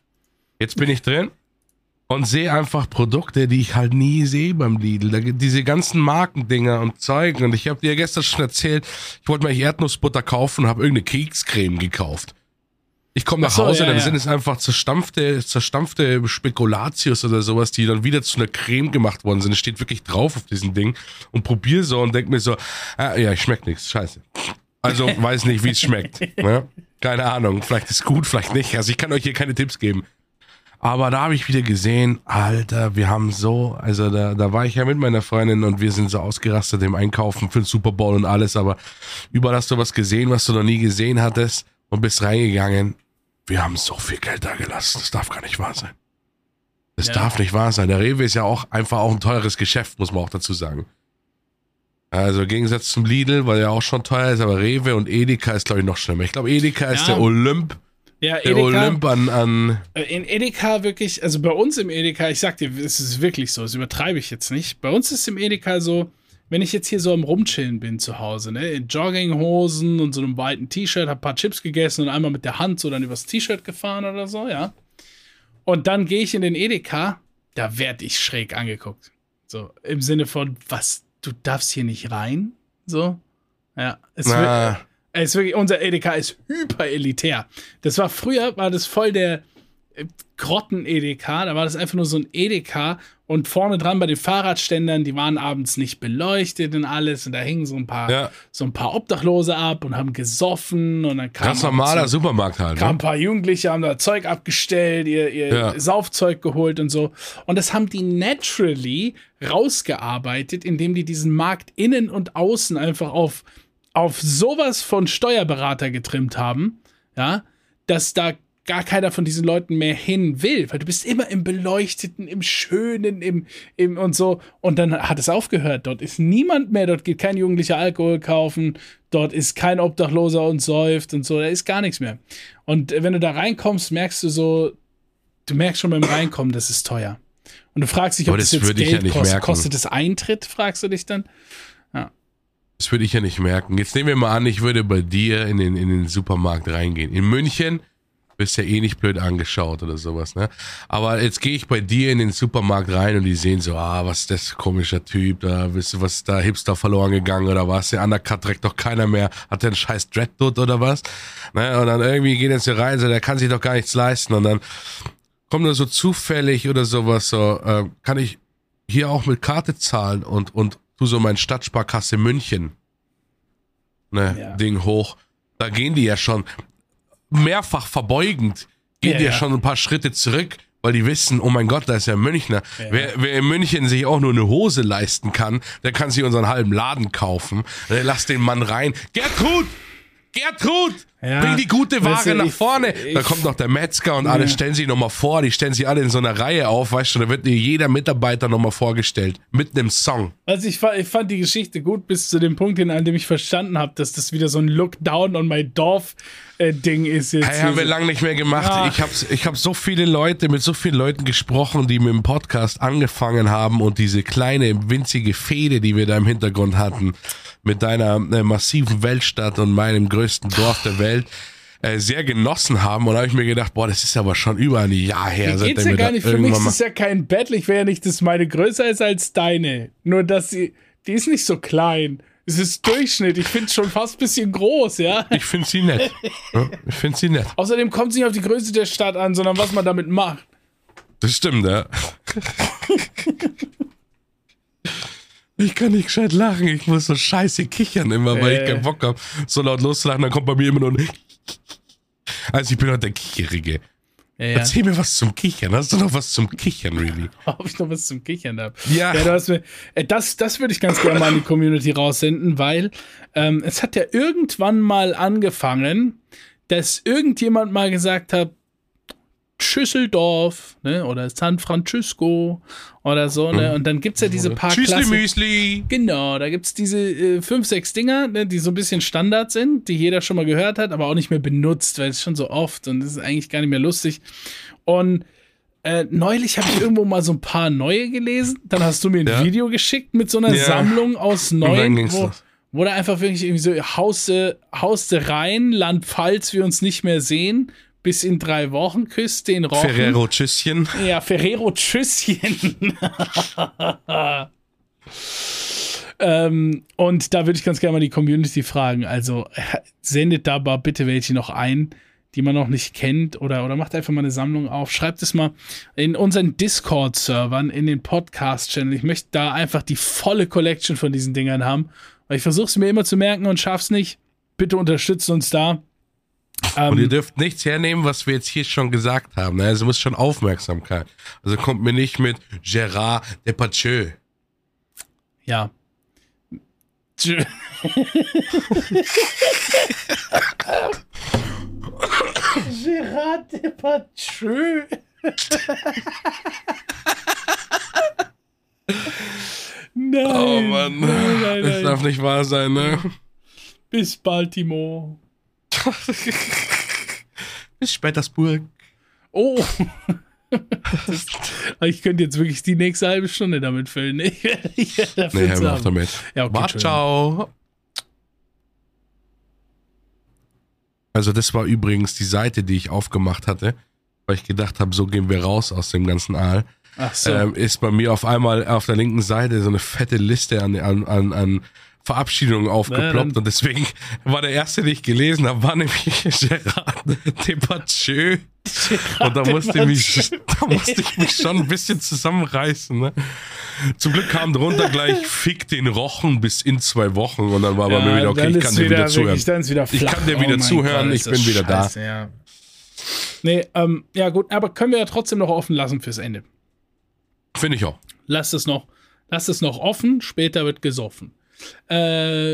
Jetzt bin ich drin und sehe einfach Produkte, die ich halt nie sehe beim Lidl. Da gibt diese ganzen Markendinger und Zeugen. Und ich habe dir gestern schon erzählt, ich wollte mir Erdnussbutter kaufen und habe irgendeine Kekscreme gekauft. Ich komme nach Hause, dann sind es einfach zerstampfte Spekulatius oder sowas, die dann wieder zu einer Creme gemacht worden sind. Es steht wirklich drauf auf diesem Ding. Und probiere so und denke mir so, ich schmeckt nichts, scheiße. Also weiß nicht, wie es schmeckt. Ne? Keine Ahnung, vielleicht ist es gut, vielleicht nicht. Also ich kann euch hier keine Tipps geben. Aber da habe ich wieder gesehen, Alter, wir haben so, also da war ich ja mit meiner Freundin und wir sind so ausgerastet im Einkaufen für den Super Bowl und alles, aber überall hast du was gesehen, was du noch nie gesehen hattest und bist reingegangen. Wir haben so viel Geld da gelassen, das darf gar nicht wahr sein. Das darf nicht wahr sein. Der Rewe ist ja auch einfach auch ein teures Geschäft, muss man auch dazu sagen. Also im Gegensatz zum Lidl, weil er auch schon teuer ist, aber Rewe und Edeka ist, glaube ich, noch schlimmer. Ich glaube, Edeka ist der Olymp. Ja, der Olymp an... In Edeka wirklich, also bei uns im Edeka, ich sag dir, es ist wirklich so, das übertreibe ich jetzt nicht. Bei uns ist im Edeka so, wenn ich jetzt hier so am Rumchillen bin zu Hause, ne, in Jogginghosen und so einem weiten T-Shirt, hab ein paar Chips gegessen und einmal mit der Hand so dann übers T-Shirt gefahren oder so, ja. Und dann gehe ich in den Edeka, da werd ich schräg angeguckt. So, im Sinne von, was, du darfst hier nicht rein? So, ja. Es ist wirklich, unser Edeka ist hyper elitär. Früher war das voll der Grotten-Edeka, da war das einfach nur so ein Edeka und vorne dran bei den Fahrradständern, die waren abends nicht beleuchtet und alles und da hingen so ein paar Obdachlose ab und haben gesoffen und dann kam ganz normaler Supermarkt halt. Ein paar Jugendliche, haben da Zeug abgestellt, ihr Saufzeug geholt und so. Und das haben die naturally rausgearbeitet, indem die diesen Markt innen und außen einfach auf sowas von Steuerberater getrimmt haben, ja, dass da gar keiner von diesen Leuten mehr hin will, weil du bist immer im Beleuchteten, im Schönen, im und so. Und dann hat es aufgehört. Dort ist niemand mehr, dort geht kein Jugendlicher Alkohol kaufen, dort ist kein Obdachloser und säuft und so, da ist gar nichts mehr. Und wenn du da reinkommst, merkst du schon beim Reinkommen, das ist teuer. Und du fragst dich, ob das jetzt Geld kostet. Kostet es Eintritt, fragst du dich dann? Ja. Das würde ich ja nicht merken. Jetzt nehmen wir mal an, ich würde bei dir in den Supermarkt reingehen. In München bist ja eh nicht blöd angeschaut oder sowas, ne? Aber jetzt gehe ich bei dir in den Supermarkt rein und die sehen so, was ist das für ein komischer Typ, da wisst du, was ist da Hipster verloren gegangen oder was? Der Undercut trägt doch keiner mehr. Hat der einen scheiß Dreadnought oder was? Ne? Und dann irgendwie gehen jetzt hier rein, so, der kann sich doch gar nichts leisten und dann kommt nur so zufällig oder sowas, so, kann ich hier auch mit Karte zahlen und tu so mein Stadtsparkasse München Ding hoch. Da gehen die ja schon mehrfach verbeugend, gehen die ja schon ein paar Schritte zurück, weil die wissen, oh mein Gott, da ist ja Münchner. Ja. Wer in München sich auch nur eine Hose leisten kann, der kann sich unseren halben Laden kaufen. Lass den Mann rein. Gertrud! Bring die gute Ware nach vorne. Da kommt noch der Metzger und alle stellen sich nochmal vor, die stellen sich alle in so einer Reihe auf, weißt du, da wird dir jeder Mitarbeiter nochmal vorgestellt, mit einem Song. Also ich fand die Geschichte gut bis zu dem Punkt hin, an dem ich verstanden habe, dass das wieder so ein Look down on my Dorf Ding ist jetzt. Hey, haben wir lange nicht mehr gemacht. Ja. Ich hab so viele Leute, mit so vielen Leuten gesprochen, die mit dem Podcast angefangen haben und diese kleine, winzige Fehde, die wir da im Hintergrund hatten, mit deiner massiven Weltstadt und meinem größten Dorf der Welt, sehr genossen haben. Und da habe ich mir gedacht, das ist aber schon über ein Jahr her. Mir geht's ja gar nicht, für mich ist es ja kein Battle. Ich will ja nicht, dass meine größer ist als deine. Nur, dass die ist nicht so klein. Es ist Durchschnitt. Ich finde es schon fast ein bisschen groß, ja. Ich finde sie nett. Ich finde sie nett. Außerdem kommt es nicht auf die Größe der Stadt an, sondern was man damit macht. Das stimmt, ja. Ich kann nicht gescheit lachen, ich muss so scheiße kichern immer, weil ich keinen Bock habe, so laut loszulachen, dann kommt bei mir immer nur also ich bin halt der Kicherige. Ja. Erzähl mir was zum Kichern. Hast du noch was zum Kichern, really? Ob ich noch was zum Kichern habe? Ja. Du hast mir, das würde ich ganz gerne mal an die Community raussenden, weil es hat ja irgendwann mal angefangen, dass irgendjemand mal gesagt hat, Schüsseldorf, ne, oder San Francisco oder so, ne, und dann gibt's ja diese paar Müsli. Genau, da gibt's diese 5, 6 Dinger, ne, die so ein bisschen Standard sind, die jeder schon mal gehört hat, aber auch nicht mehr benutzt, weil es schon so oft und das ist eigentlich gar nicht mehr lustig. Und neulich habe ich irgendwo mal so ein paar neue gelesen, dann hast du mir ein Video geschickt mit so einer Sammlung aus neuen, wo da einfach wirklich irgendwie so Hauste rein, Land Pfalz, wir uns nicht mehr sehen, bis in 3 Wochen, küsst den Rochen. Ferrero Tschüsschen. Ja, Ferrero Tschüsschen. Und da würde ich ganz gerne mal die Community fragen. Also sendet da mal bitte welche noch ein, die man noch nicht kennt. Oder macht einfach mal eine Sammlung auf. Schreibt es mal in unseren Discord-Servern, in den Podcast-Channel. Ich möchte da einfach die volle Collection von diesen Dingern haben. Weil ich versuche es mir immer zu merken und schaff's nicht. Bitte unterstützt uns da. Und ihr dürft nichts hernehmen, was wir jetzt hier schon gesagt haben. Ne? Also muss schon Aufmerksamkeit. Also kommt mir nicht mit Gérard Depardieu. Ja. Gérard Depardieu. Nein. Oh Mann. Nein. Das darf nicht wahr sein, ne? Bis Baltimore. Bis Spätersburg. Oh. Ich könnte jetzt wirklich die nächste halbe Stunde damit füllen. Ich werde dafür hör mal auf damit. Ja, okay, ciao. Also das war übrigens die Seite, die ich aufgemacht hatte, weil ich gedacht habe, so gehen wir raus aus dem ganzen Aal. Ach so. Ist bei mir auf einmal auf der linken Seite so eine fette Liste an Verabschiedungen aufgeploppt und deswegen war der erste, den ich gelesen habe, war nämlich Gérard Depardieu. Und da musste ich mich schon ein bisschen zusammenreißen. Ne? Zum Glück kam drunter gleich, fick den Rochen bis in 2 Wochen und dann war bei mir wieder, okay, ich kann dir wieder zuhören. Ich kann dir wieder zuhören, ich bin wieder da. Ja. Nee, ja gut, aber können wir ja trotzdem noch offen lassen fürs Ende. Finde ich auch. Lasst es noch offen, später wird gesoffen. Oh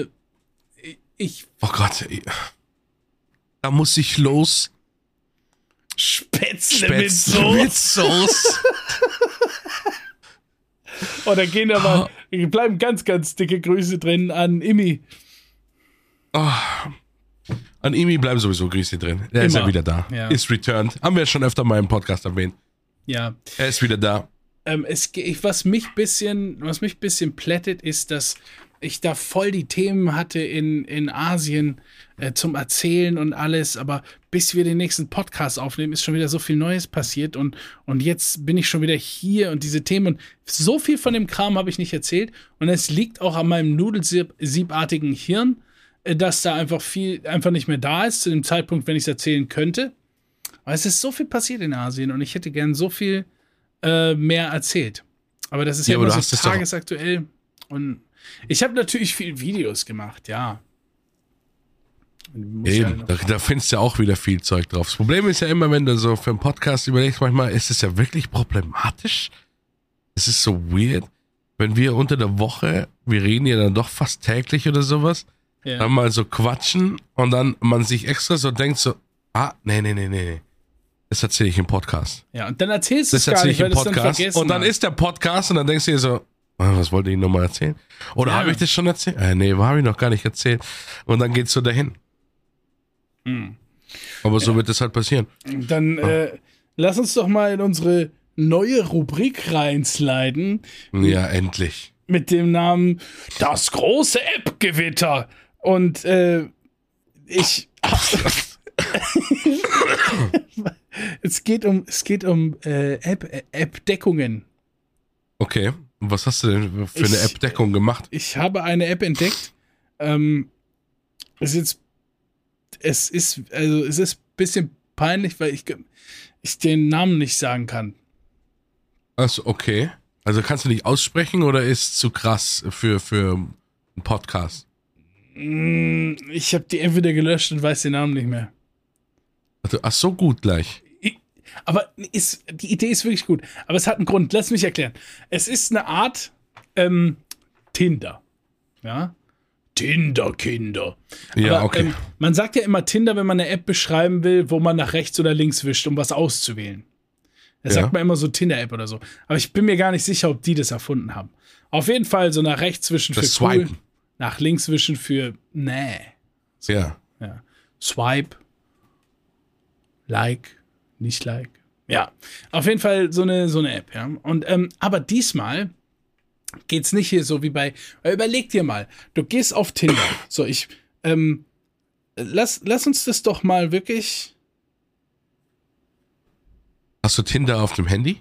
Gott, da muss ich los. Spätzle mit Soße. Oh, da gehen aber, bleiben ganz, ganz dicke Grüße drin an Imi. Oh, an Imi bleiben sowieso Grüße drin. Der ist ja wieder da. Ja. Ist returned. Haben wir schon öfter mal im Podcast erwähnt. Ja. Er ist wieder da. Was mich ein bisschen plättet, ist, dass ich da voll die Themen hatte in Asien zum Erzählen und alles, aber bis wir den nächsten Podcast aufnehmen, ist schon wieder so viel Neues passiert und jetzt bin ich schon wieder hier und diese Themen und so viel von dem Kram habe ich nicht erzählt und es liegt auch an meinem nudelsiebartigen Hirn, dass da einfach viel einfach nicht mehr da ist zu dem Zeitpunkt, wenn ich es erzählen könnte. Aber es ist so viel passiert in Asien und ich hätte gern so viel mehr erzählt. Aber das ist ja immer so tagesaktuell und ich habe natürlich viel Videos gemacht, ja. Eben, da findest du ja auch wieder viel Zeug drauf. Das Problem ist ja immer, wenn du so für einen Podcast überlegst, manchmal ist es ja wirklich problematisch. Es ist so weird, wenn wir unter der Woche, wir reden ja dann doch fast täglich oder sowas, dann mal so quatschen und dann man sich extra so denkt so, nee. Das erzähle ich im Podcast. Ja, und dann erzählst du es gar nicht, weil du es dann vergessen und dann ist der Podcast und dann denkst du dir so, was wollte ich nochmal erzählen? Oder habe ich das schon erzählt? Nee, habe ich noch gar nicht erzählt. Und dann geht's so dahin. Aber so wird das halt passieren. Dann lass uns doch mal in unsere neue Rubrik reinsliden. Ja, endlich. Mit dem Namen Das große App-Gewitter. Und es geht um App-Deckungen. Okay. Und was hast du denn für eine App-Deckung gemacht? Ich habe eine App entdeckt. Es ist ein bisschen peinlich, weil ich den Namen nicht sagen kann. Also, okay. Also kannst du nicht aussprechen oder ist zu krass für einen Podcast? Ich habe die App wieder gelöscht und weiß den Namen nicht mehr. Also, ach so, gut gleich. Aber die Idee ist wirklich gut. Aber es hat einen Grund. Lass mich erklären. Es ist eine Art Tinder. Ja? Tinder-Kinder. Ja, aber, okay. Man sagt ja immer Tinder, wenn man eine App beschreiben will, wo man nach rechts oder links wischt, um was auszuwählen. Da sagt man immer so Tinder-App oder so. Aber ich bin mir gar nicht sicher, ob die das erfunden haben. Auf jeden Fall so nach rechts wischen für Swipen. Cool, nach links wischen für nee. So, ja. Swipe. Like. Nicht like. Ja, auf jeden Fall so eine App, ja. Und, aber diesmal geht's nicht hier so wie bei, überleg dir mal, du gehst auf Tinder. So, lass uns das doch mal wirklich. Hast du Tinder auf dem Handy?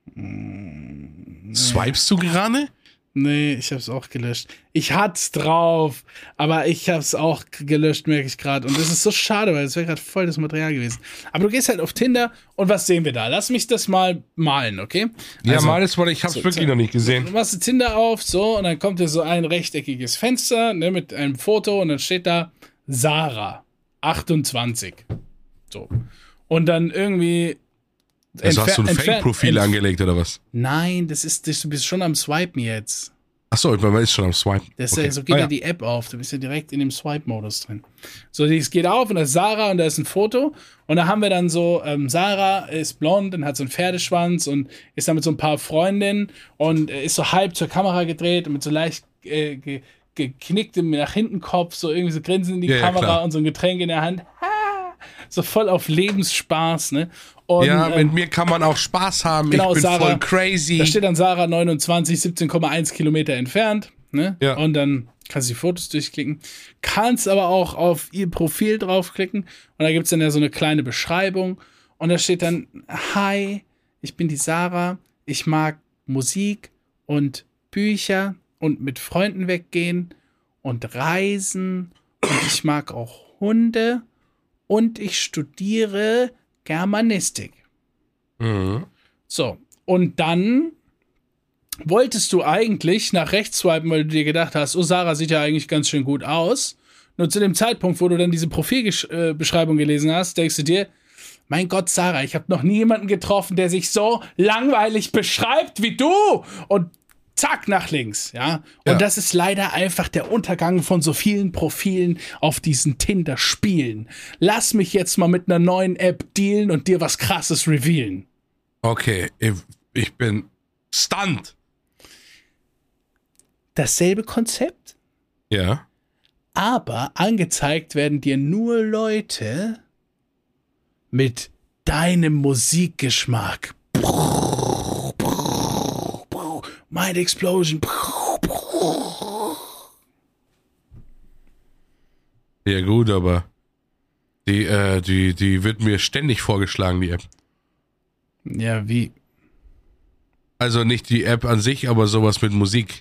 Swipest du gerade? Nee, ich hab's auch gelöscht. Ich hat's drauf, aber ich hab's auch gelöscht, merke ich gerade. Und das ist so schade, weil das wäre gerade voll das Material gewesen. Aber du gehst halt auf Tinder und was sehen wir da? Lass mich das mal malen, okay? Ja, also, mal das mal, ich hab's wirklich noch nicht gesehen. Du machst Tinder auf, so, und dann kommt dir so ein rechteckiges Fenster, ne, mit einem Foto und dann steht da Sarah, 28. So. Und dann irgendwie. Also hast du ein Fake-Profil angelegt oder was? Nein, du bist schon am Swipen jetzt. Achso, man ist schon am Swipen. So geht ja die App auf, du bist ja direkt in dem Swipe-Modus drin. So, es geht auf und da ist Sarah und da ist ein Foto und da haben wir dann so, Sarah ist blond und hat so einen Pferdeschwanz und ist dann mit so ein paar Freundinnen und ist so halb zur Kamera gedreht und mit so leicht geknicktem nach hinten Kopf, so irgendwie so grinsen in die Kamera klar. Und so ein Getränk in der Hand. So voll auf Lebensspaß, ne? Und, ja, mit mir kann man auch Spaß haben. Genau, ich bin Sarah, voll crazy. Da steht dann Sarah 29, 17,1 Kilometer entfernt, ne? Ja. Und dann kannst du die Fotos durchklicken. Kannst aber auch auf ihr Profil draufklicken und da gibt's dann ja so eine kleine Beschreibung und da steht dann: Hi, ich bin die Sarah, ich mag Musik und Bücher und mit Freunden weggehen und reisen und ich mag auch Hunde. Und ich studiere Germanistik. Mhm. So, und dann wolltest du eigentlich nach rechts swipen, weil du dir gedacht hast, oh, Sarah sieht ja eigentlich ganz schön gut aus. Nur zu dem Zeitpunkt, wo du dann diese Profilbeschreibung gelesen hast, denkst du dir, mein Gott, Sarah, ich habe noch nie jemanden getroffen, der sich so langweilig beschreibt wie du. Und zack, nach links, ja. Und das ist leider einfach der Untergang von so vielen Profilen auf diesen Tinder-Spielen. Lass mich jetzt mal mit einer neuen App dealen und dir was Krasses revealen. Okay, ich bin stunned. Dasselbe Konzept? Ja. Aber angezeigt werden dir nur Leute mit deinem Musikgeschmack. Mind Explosion. Ja gut, aber die wird mir ständig vorgeschlagen, die App. Ja, wie? Also nicht die App an sich, aber sowas mit Musik.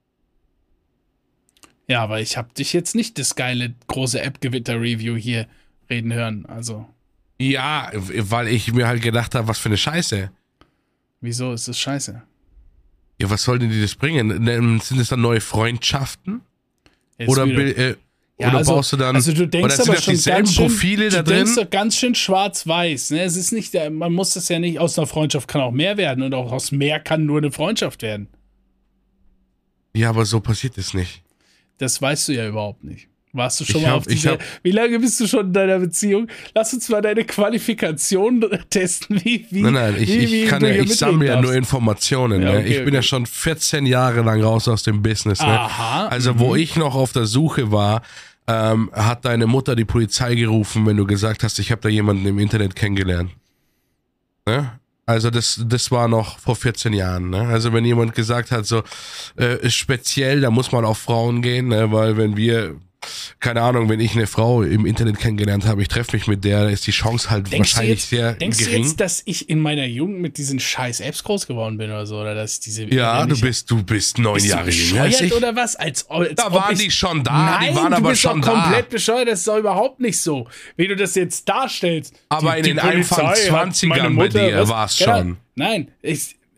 Ja, aber ich habe dich jetzt nicht das geile große App-Gewitter-Review hier reden hören, also. Ja, weil ich mir halt gedacht habe, was für eine Scheiße. Wieso ist das scheiße? Ja, was soll denn die das bringen? Sind es dann neue Freundschaften? Oder also, brauchst du dann... Also du denkst aber schon ganz schön, Profile da drin? Du denkst doch ganz schön schwarz-weiß. Ne? Es ist nicht, man muss das ja nicht, aus einer Freundschaft kann auch mehr werden und auch aus mehr kann nur eine Freundschaft werden. Ja, aber so passiert es nicht. Das weißt du ja überhaupt nicht. Warst du schon mal auf dieser... Wie lange bist du schon in deiner Beziehung? Lass uns mal deine Qualifikation testen. Nein, ich sammle ja nur Informationen. Ja, okay, ich bin ja schon 14 Jahre lang raus aus dem Business. Ne? Aha. Also wo ich noch auf der Suche war, hat deine Mutter die Polizei gerufen, wenn du gesagt hast, ich habe da jemanden im Internet kennengelernt. Ne? Also das war noch vor 14 Jahren. Ne? Also wenn jemand gesagt hat, so speziell, da muss man auf Frauen gehen, ne? Weil wenn wir... Keine Ahnung, wenn ich eine Frau im Internet kennengelernt habe, ich treffe mich mit der, ist die Chance halt wahrscheinlich sehr gering. Denkst du jetzt, dass ich in meiner Jugend mit diesen scheiß Apps groß geworden bin oder so? Oder dass diese ja, du bist 9 Jahre jünger als ich. Oder was? Als da waren die schon da, nein, die waren aber schon da. Du bist doch komplett bescheuert, das ist doch überhaupt nicht so, wie du das jetzt darstellst. Aber in den Anfang 20ern bei dir war es schon. Nein,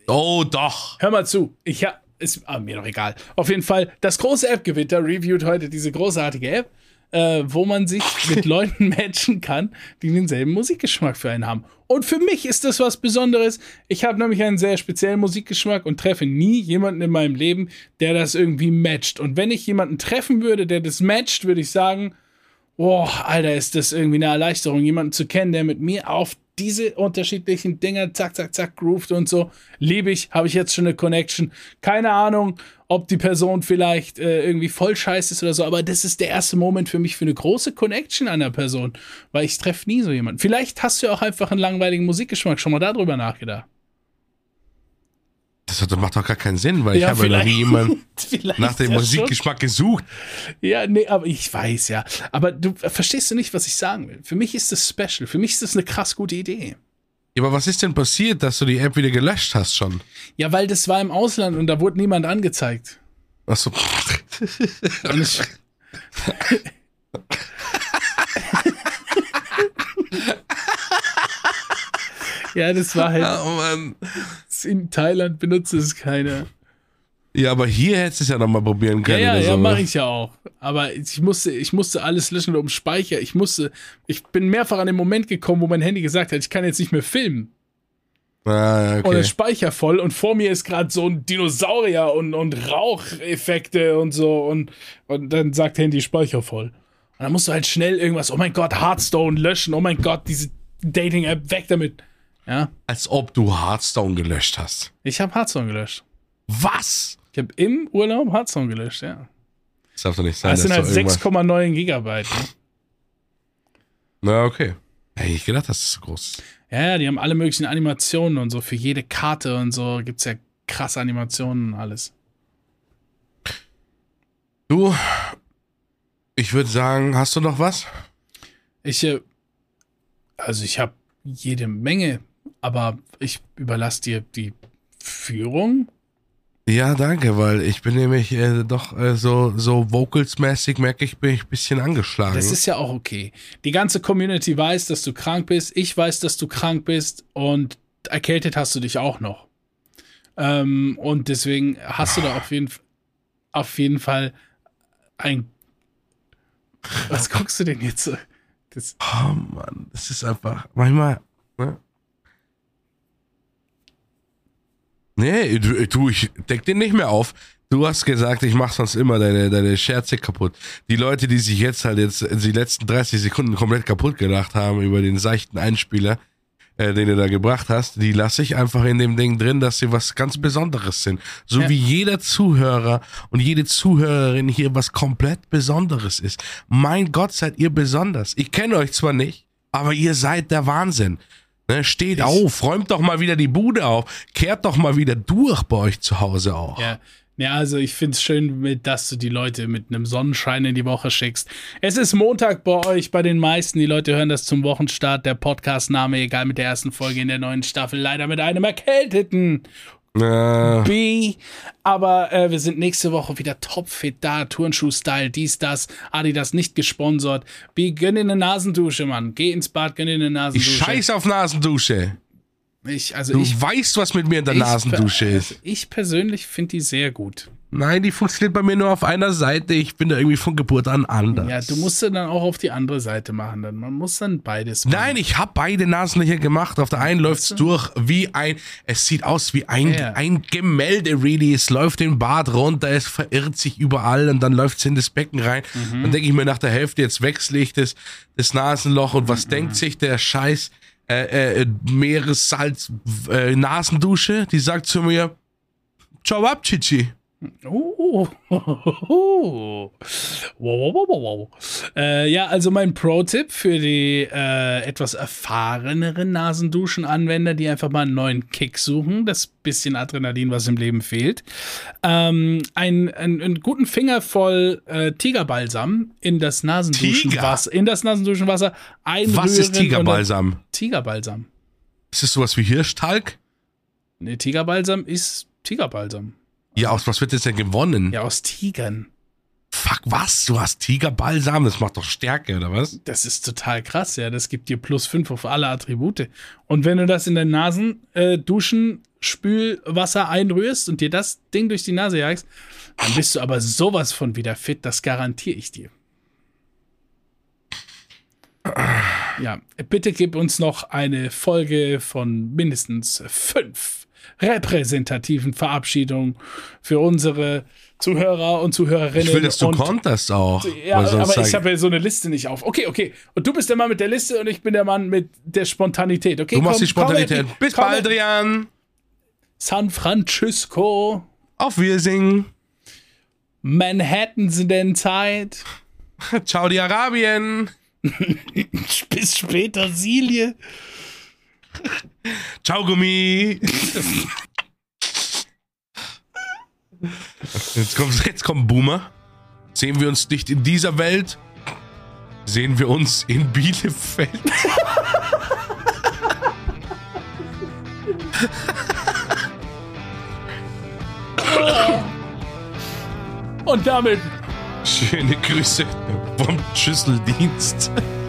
Oh, doch. Hör mal zu. Ist mir doch egal. Auf jeden Fall, das große App-Gewitter reviewt heute diese großartige App, wo man sich mit Leuten matchen kann, die denselben Musikgeschmack für einen haben. Und für mich ist das was Besonderes. Ich habe nämlich einen sehr speziellen Musikgeschmack und treffe nie jemanden in meinem Leben, der das irgendwie matcht. Und wenn ich jemanden treffen würde, der das matcht, würde ich sagen, boah, Alter, ist das irgendwie eine Erleichterung, jemanden zu kennen, der mit mir auf diese unterschiedlichen Dinger, zack, zack, zack, grooved und so. Liebe ich, habe ich jetzt schon eine Connection. Keine Ahnung, ob die Person vielleicht irgendwie voll scheiße ist oder so, aber das ist der erste Moment für mich für eine große Connection an der Person, weil ich treffe nie so jemanden. Vielleicht hast du ja auch einfach einen langweiligen Musikgeschmack, schon mal darüber nachgedacht. Das macht doch gar keinen Sinn, weil ich habe ja noch nie jemanden nach dem Musikgeschmack gesucht. Ja, nee, aber ich weiß ja. Aber du verstehst du nicht, was ich sagen will. Für mich ist das special. Für mich ist das eine krass gute Idee. Ja, aber was ist denn passiert, dass du die App wieder gelöscht hast schon? Ja, weil das war im Ausland und da wurde niemand angezeigt. Ach so. Und ich ja, das war halt. Oh Mann. In Thailand benutzt es keiner. Ja, aber hier hättest du es ja nochmal probieren können. Ja, mache ich ja auch. Aber ich musste alles löschen um Speicher. Ich bin mehrfach an den Moment gekommen, wo mein Handy gesagt hat, ich kann jetzt nicht mehr filmen. Ah, okay. Und der Speicher voll und vor mir ist gerade so ein Dinosaurier und Raucheffekte und so und dann sagt Handy Speicher voll. Und dann musst du halt schnell irgendwas, oh mein Gott, Hearthstone löschen, oh mein Gott, diese Dating-App, weg damit. Ja. Als ob du Hearthstone gelöscht hast. Ich habe Hearthstone gelöscht. Was? Ich habe im Urlaub Hearthstone gelöscht, ja. Das darf doch nicht sein. Das sind halt 6,9 Gigabyte. Ne? Na, okay. Hätte ich gedacht, dass das so groß ist. Ja, die haben alle möglichen Animationen und so. Für jede Karte und so gibt es ja krasse Animationen und alles. Du, ich würde sagen, hast du noch was? Ich habe jede Menge, aber ich überlasse dir die Führung. Ja, danke, weil ich bin nämlich doch so Vocals-mäßig, merke ich, bin ich ein bisschen angeschlagen. Das ist ja auch okay. Die ganze Community weiß, dass du krank bist. Ich weiß, dass du krank bist und erkältet hast du dich auch noch. Und deswegen hast du da auf jeden Fall ein... Was guckst du denn jetzt so? Oh Mann, das ist einfach manchmal... Ne? Nee, du, ich deck den nicht mehr auf. Du hast gesagt, ich mach sonst immer deine Scherze kaputt. Die Leute, die sich jetzt die letzten 30 Sekunden komplett kaputt gelacht haben über den seichten Einspieler, den du da gebracht hast, die lasse ich einfach in dem Ding drin, dass sie was ganz Besonderes sind. So ja. Wie jeder Zuhörer und jede Zuhörerin hier was komplett Besonderes ist. Mein Gott, seid ihr besonders. Ich kenne euch zwar nicht, aber ihr seid der Wahnsinn. Ne, steht auf, räumt doch mal wieder die Bude auf, kehrt doch mal wieder durch bei euch zu Hause auch. Ja, also ich finde es schön, dass du die Leute mit einem Sonnenschein in die Woche schickst. Es ist Montag bei euch, bei den meisten. Die Leute hören das zum Wochenstart. Der Podcast-Name, egal, mit der ersten Folge in der neuen Staffel, leider mit einem Erkälteten B. Aber wir sind nächste Woche wieder topfit da. Turnschuh-Style, dies, das. Adidas nicht gesponsert. B, gönn dir eine Nasendusche, Mann. Geh ins Bad, gönn dir eine Nasendusche. Ich scheiß auf Nasendusche. Du weißt, was mit mir in der Nasendusche ist. Ich persönlich finde die sehr gut. Nein, die funktioniert bei mir nur auf einer Seite. Ich bin da irgendwie von Geburt an anders. Ja, du musst sie dann auch auf die andere Seite machen. Man muss dann beides machen. Nein, ich habe beide Nasenlöcher gemacht. Auf der einen läuft's durch es sieht aus wie ein Gemälde, really. Es läuft den Bart runter, es verirrt sich überall und dann läuft's in das Becken rein. Dann denke ich mir nach der Hälfte, jetzt wechsle ich das Nasenloch und was denkt sich der Scheiß Meeressalz Nasendusche? Die sagt zu mir, ciao ab, Chichi. Wow. Ja, also mein Pro-Tipp für die etwas erfahreneren Nasenduschen-Anwender, die einfach mal einen neuen Kick suchen, das bisschen Adrenalin, was im Leben fehlt. Einen guten Finger voll Tigerbalsam in das Nasenduschenwasser einrühren. Was ist Tigerbalsam? Tigerbalsam. Ist das sowas wie Hirschtalg? Nee, Tigerbalsam ist Tigerbalsam. Ja, aus was wird das denn gewonnen? Ja, aus Tigern. Fuck, was? Du hast Tigerbalsam? Das macht doch Stärke, oder was? Das ist total krass, ja. Das gibt dir +5 auf alle Attribute. Und wenn du das in deinen Nasenduschen Spülwasser einrührst und dir das Ding durch die Nase jagst, dann bist du aber sowas von wieder fit, das garantiere ich dir. Ja, bitte gib uns noch eine Folge von mindestens 5 repräsentativen Verabschiedungen für unsere Zuhörer und Zuhörerinnen. Ich will, dass du konterst auch. Ja, aber ich habe ja so eine Liste nicht auf. Okay. Und du bist der Mann mit der Liste und ich bin der Mann mit der Spontanität. Okay, du machst die Spontanität. Bis bald, Adrian. San Francisco. Auf Wirsing. Manhattan sind in Zeit. Ciao, die Arabien. Bis später, Silje. Ciao, Gummi. Jetzt kommt Boomer. Sehen wir uns nicht in dieser Welt? Sehen wir uns in Bielefeld? Und damit schöne Grüße vom Schüsseldienst.